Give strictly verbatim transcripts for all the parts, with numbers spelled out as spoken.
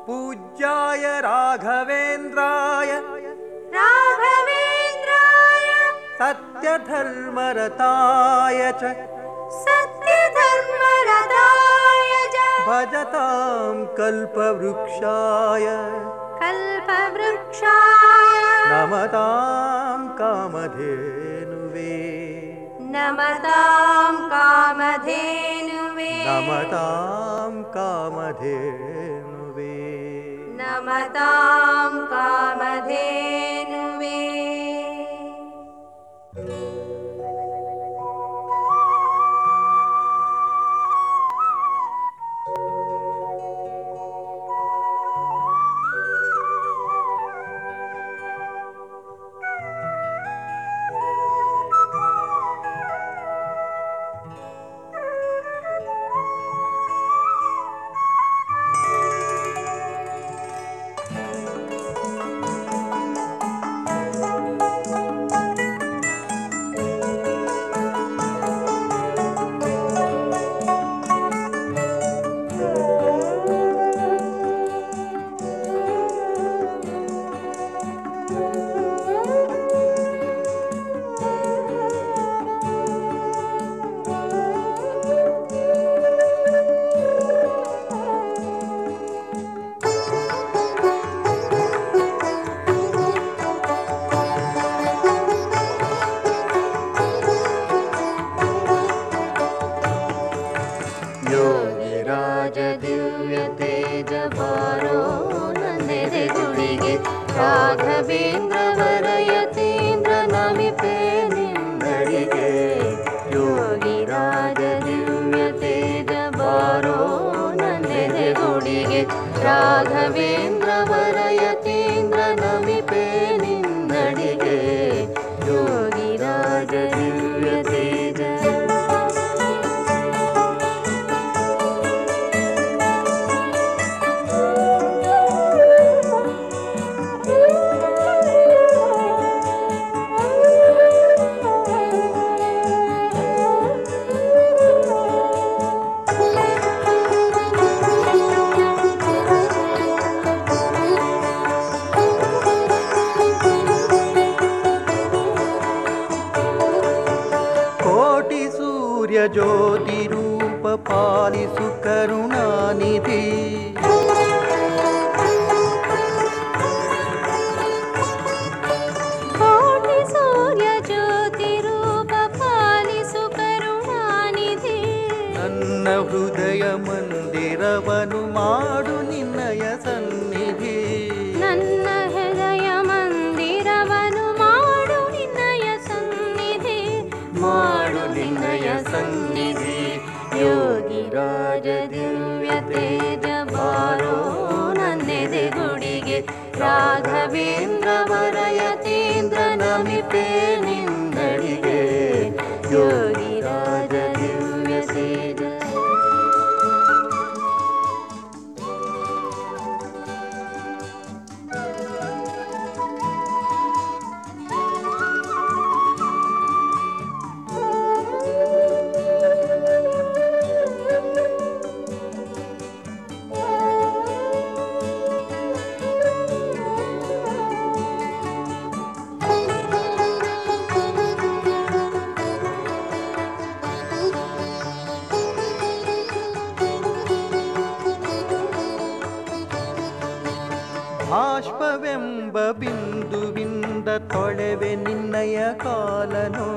पूज्याय राघवेन्द्राय राघवेन्द्राय सत्यधर्मरताय च सत्यधर्मरताय च भजतां कल्पवृक्षाय कल्पवृक्षाय नमतां कामधेनुवे नमतां कामधेनुवे नमतां कामधेनुवे नमतां कामधेनुवे। ಯೋಗಿರಾಜ ದಿವ್ಯ ತೇಜ ಬಾರೋ ನನ್ನೆದೆ ಗುಡಿಗೆ ರಾಘವೇಂದ್ರ ವರಯತೀಂದ್ರ ನಮಿಪೆ ನಿಂದಡಿಗೆ ಯೋಗಿರಾಜ ದಿವ್ಯ ತೇಜ ಬಾರೋ ನನ್ನೆದೆ ಗುಡಿಗೆ ರಾಘವೇಂದ್ರ ವರಯತೀಂದ್ರ ನಮಿಪೆ ನಿಂದಡಿಗೆ ಯೋಗಿರಾಜ ದಿವ್ಯ ತೇಜ ज्योति रूप पालिसु करुणानिधि कोटि सूर्य ज्योति रूप पालिसु करुणानिधि ನನ್ನ ಹೃದಯ ಮಂದಿರವನು ಮಾಡು ನಿನ್ನಯ ಸನ್ನಿಧಿ ನನ್ನ ಹೃದಯ ಮಂದಿರವನು ಮಾಡು ನಿನ್ನಯ ಸನ್ನಿಧಿ ಮಾಡು ನಿನ್ನಯ ಸನ್ನಿಧಿ ಯೋಗಿರಾಜ ದಿವ್ಯ ತೇಜ ಬಾರೋ ನನ್ನೆದೆ ಗುಡಿಗೆ ರಾಘವೇಂದ್ರ ವರಯತೀಂದ್ರ ನಮಿಪೆ ನಿಂದಡಿಗೆ ಯೋಗಿರಾಜ ದಿವ್ಯ ತೇಜ ಬಾಷ್ಪವೆಂಬ ಬಿಂದುವಿಂದ ತೊಳೆವೆ ನಿನ್ನಯ ಕಾಲನು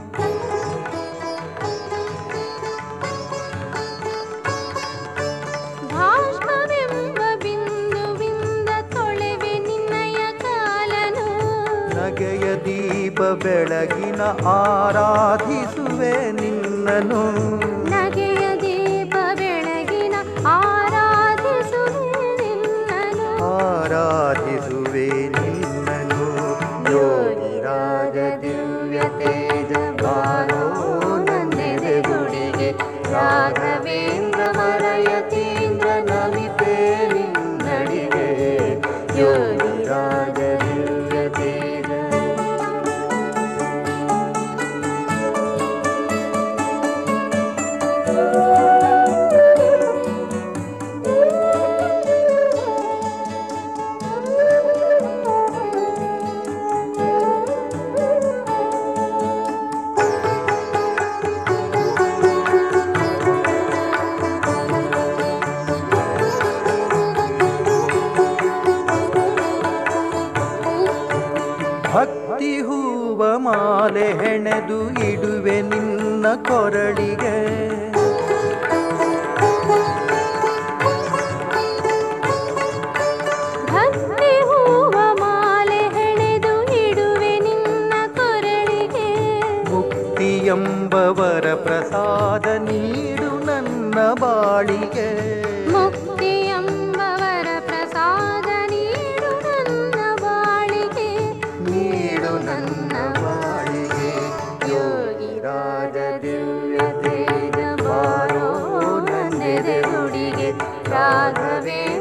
ಬಾಷ್ಪವೆಂಬ ಬಿಂದುವಿಂದ ತೊಳೆವೆ ನಿನ್ನಯ ಕಾಲನು ನಗೆಯ ದೀಪ ಬೆಳಗಿನ ಆರಾಧಿಸುವೆ ನಿನ್ನನು ನಗೆಯ ದೀಪ ಬೆಳಗಿನ ಆರಾಧಿಸುವೆ ನಿನ್ನನು ಆರಾಧಿಸುವೆ ನಿನ್ನನು ಯೋಗಿರಾಜ ದಿವ್ಯ ತೇಜ ಬಾರೋ ನನ್ನೆದೆ ಗುಡಿಗೆ ರಾಘವೇಂದ್ರ ವರಯತೀಂದ್ರ ನಮಿಪೆ ನಿನ್ನಡಿಗೆ ಯೋಗಿರಾಜ ದಿವ್ಯ ತೇಜ ಮಾಲೆ ಹೆಣೆದು ಇಡುವೆ ನಿನ್ನ ಕೊರಳಿಗೆ. ಭಕ್ತಿ ಹೂವ ಮಾಲೆ ಹೆಣೆದು ಇಡುವೆ ನಿನ್ನ ಕೊರಳಿಗೆ. ಮುಕ್ತಿಯೆಂಬವರ ಪ್ರಸಾದ ನೀಡು ನನ್ನ ಬಾಳಿಗೆ. ಮುಕ್ತಿಯೆಂಬವರ ಪ್ರಸಾದ ನೀಡು ನನ್ನ ಬಾಳಿಗೆ. ನೀಡು ನನ್ನ ಬಾಳಿಗೆ. ಯೋಗಿರಾಜ ದಿವ್ಯ ತೇಜ ಬಾರೋ ನನ್ನೆದೆ ಗುಡಿಗೆ. ರಾಘವೇ